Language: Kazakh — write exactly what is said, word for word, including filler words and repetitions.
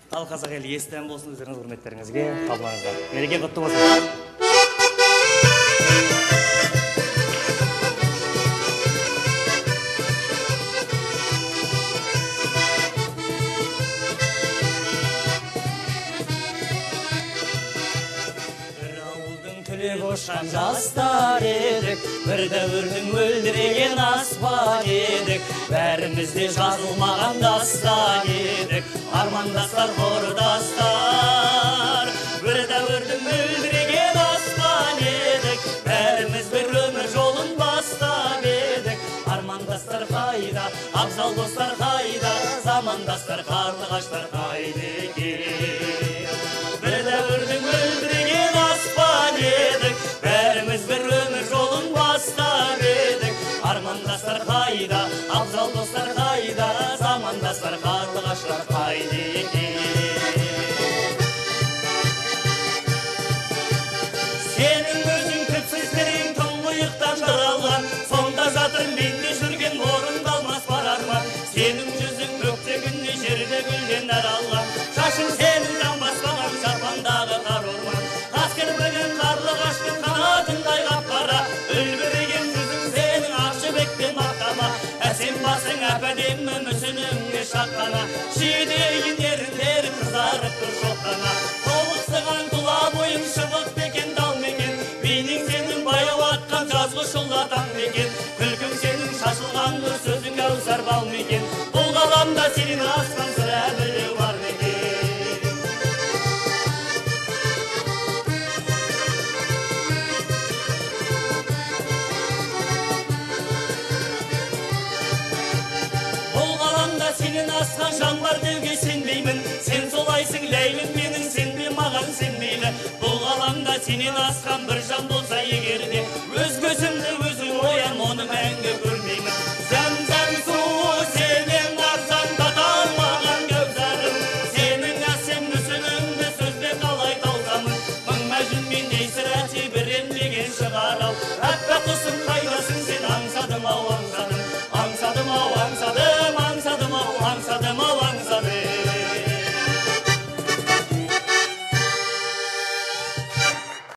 Ал қазақ елі естен болсын, өздеріңіз құрметтеріңізге қабылыңыздар. Мереке құтты болсын. Қошқан жастар едік, бір дәуірдің мөлдіреген аспан едік, бәрімізде жазылмаған дастан едік, армандастар, құрдастар. Бір дәуірдің мөлдіреген аспан едік, бәріміз бір өмір жолын бастап едік, армандастар қайда, абзал достар қайда, замандастар, қарлығаштар қайда екен. Бір дәуірдің мөлдіреген аспан едік, бәріміз бір өмір жолын бастап едік, армандастар қайда, абзал достар қайда, замандастар, қарлығаштар қайда екен. Сенің өзің түпсіз терең тұңғиықтан жаралған, сонда жатыр менде жүрген орындалмас бар арман. Сенің жүзің көктегінде жерде гүлден аралған, шашың сенің жамбаспаған шапандағы қар орман. Қас кірпігің қарлығаштың қанатындай қап-қара, үлбіреген жүзің сенің Ақжібекпен мақтама. Әсем басың әп-әдемі мүсініңе шаттана, шидейін еріндері қызарып тұр шоқтана. Толықсыған тұла бойың шыбық бекен дал мекен, бейнең сенің баяу атқан жазғы шұлатан мекен, күлкің сенің шашылған нұр сөзің кәусар бал мекен. Бұл ғаламда сенен асқан сірә біреу бар мекен. Бұл ғаламда сенен асқан жан бар деуге сенбеймін, сен солайсың ләйлім менің, сенбе маған сенбейлі. Бұл ғаламда сенен асқан бір жан